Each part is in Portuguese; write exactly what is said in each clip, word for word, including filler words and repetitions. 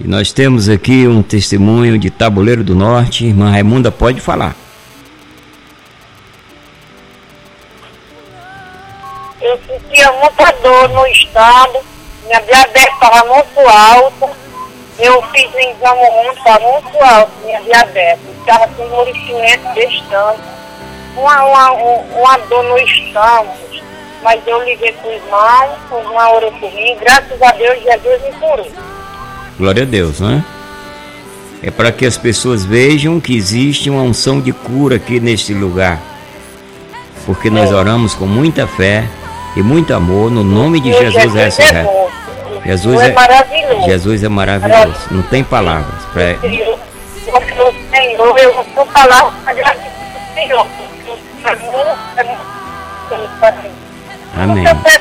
Nós temos aqui um testemunho de Tabuleiro do Norte. Irmã Raimunda, pode falar. Eu sentia muita dor no estômago, minha diabetes estava muito alta. Eu fiz um exame ontem, estava muito alto, minha diabetes. Estava com um endurecimento bastante. Uma, uma, uma dor no estômago. Mas eu liguei para o irmão, o irmão orou por mim. Graças a Deus, Jesus me curou. Glória a Deus, né? É para que as pessoas vejam que existe uma unção de cura aqui neste lugar. Porque nós oramos com muita fé e muito amor no nome de Jesus ressurreto. Jesus é maravilhoso. Jesus é maravilhoso. Não tem palavras para. Senhor, eu não vou falar para agradecer ao Senhor. Amém. Eu peço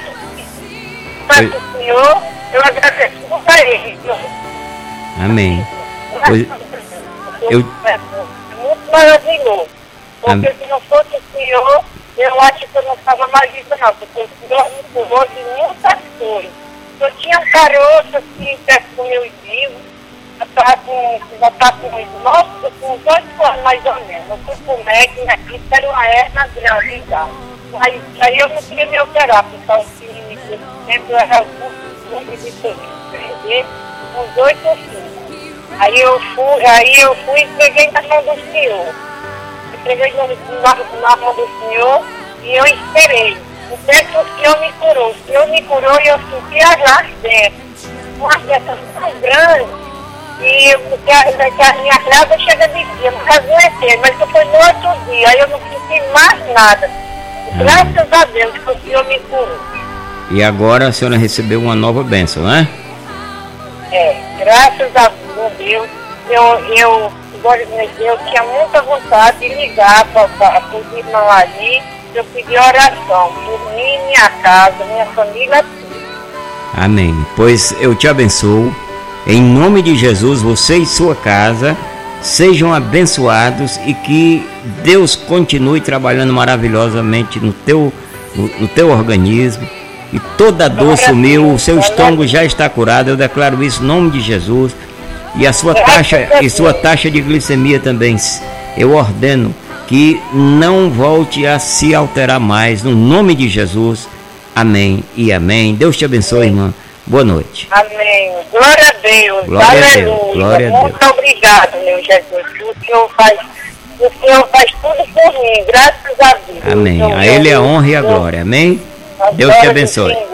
ao Senhor, eu agradeço a Ele. Amém. Pois, eu... É muito maravilhoso. Porque Amém. Se não fosse o Senhor, eu acho que eu não estava mais viva, não. Porque o Senhor me curou de muitas coisas. Eu tinha um caroço assim, perto do meu vivo. Eu estava com, já estava com, nossa, com uns oito anos mais ou menos. Eu fui pro médico, minha filha era uma hernia grande já. Aí, aí eu não queria me operar, porque eu sempre era muito difícil perder uns oito filhos. Aí eu fui, aí eu fui e entreguei na mão do Senhor. Entreguei na, na mão do Senhor e eu esperei. Até que o Senhor me curou. O Senhor me curou e eu senti as lascas. Uma festa tão grande. E porque a, a minha grávida chega de dia, não aguentei, mas foi no outro dia, aí eu não senti mais nada. Graças a Deus que o Senhor me curou. E agora a senhora recebeu uma nova bênção, né? É, graças a Deus, eu, eu, eu tinha muita vontade de ligar para os irmãos ali, eu pedi oração por mim, minha casa, minha família. Amém. Pois eu te abençoo, em nome de Jesus, você e sua casa sejam abençoados e que Deus continue trabalhando maravilhosamente no teu, no, no teu organismo e toda dor sumiu, o seu estômago já está curado, eu declaro isso em nome de Jesus e a sua taxa, e sua taxa de glicemia também, eu ordeno que não volte a se alterar mais, no nome de Jesus, amém e amém. Deus te abençoe, irmã. Boa noite. Amém. Glória a Deus. Glória Aleluia. a Deus. Glória a Deus. Muito obrigado, meu Jesus. O Senhor faz, o Senhor faz tudo por mim. Graças a Deus. Amém. Então, a Ele a honra e a glória. Amém. Deus te abençoe.